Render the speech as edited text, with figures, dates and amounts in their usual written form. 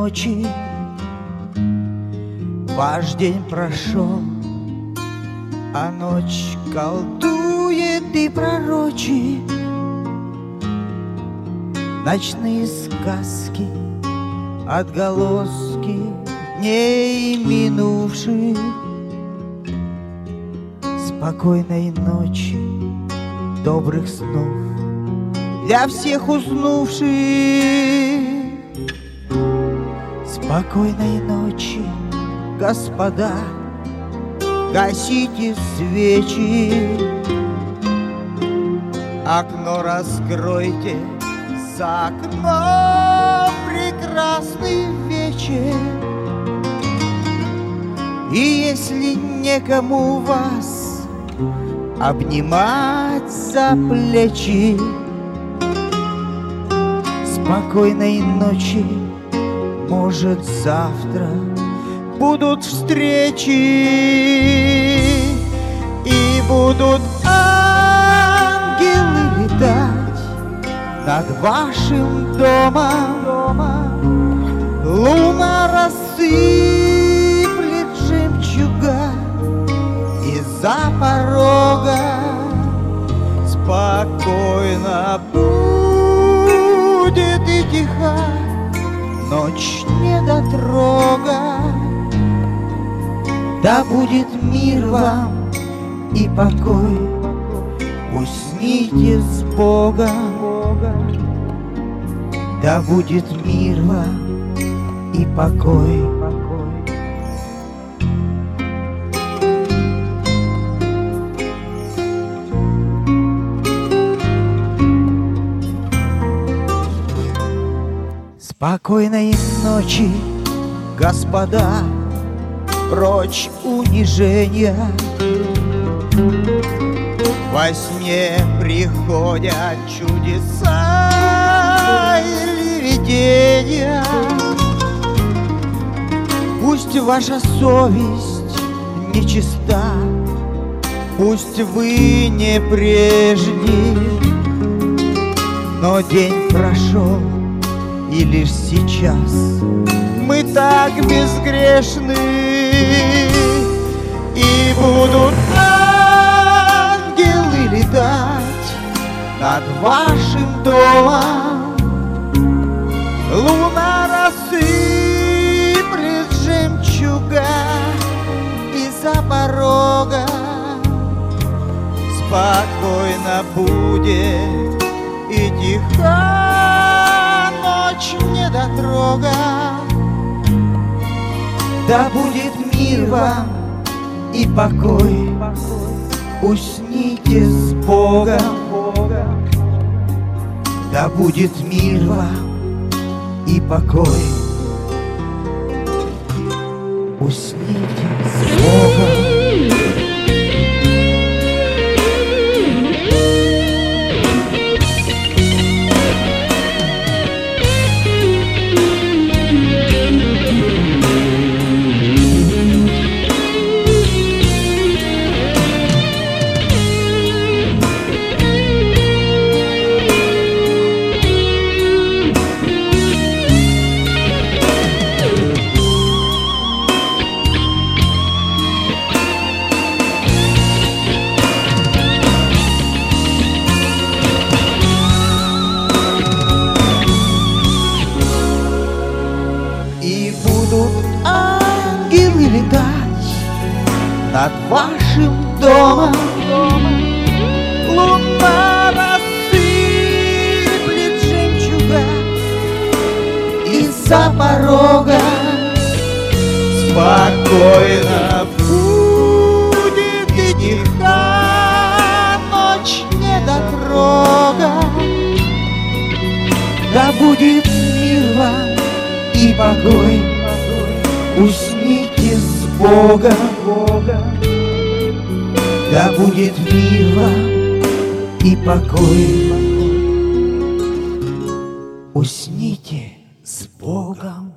ночи ваш день прошел, а ночь колдует и пророчит ночные сказки, отголоски дней минувших. Спокойной ночи, добрых снов для всех уснувших. Спокойной ночи, господа, гасите свечи, окно раскройте, за окном прекрасный вечер. И если некому вас обнимать за плечи, спокойной ночи, может, завтра будут встречи, и будут ангелы летать над вашим домом. Луна рассыплет жемчуга из-за порога. Спокойно будет и тиха ночь недотрога. Да будет мир вам и покой, усните с Богом. Да будет мир вам и покой. Спокойной ночи, господа, прочь унижения. Во сне приходят чудеса или видения. Пусть ваша совесть нечиста, пусть вы не прежний, но день прошел, и лишь сейчас мы так безгрешны. И будут ангелы летать над вашим домом. Луна рассыплет жемчуга из-за порога. Спокойно будет и тиха ночь недотрога. Да будет мир вам и покой, усните с Богом. Да будет мир вам и покой, усните с Богом. Ангелы летать над вашим домом. Луна рассыплет жемчуга из-за порога. Спокойно будет и тиха ночь недотрога. Да будет мир вам и покой, усните с Богом. Да будет мир вам и покой, усните с Богом.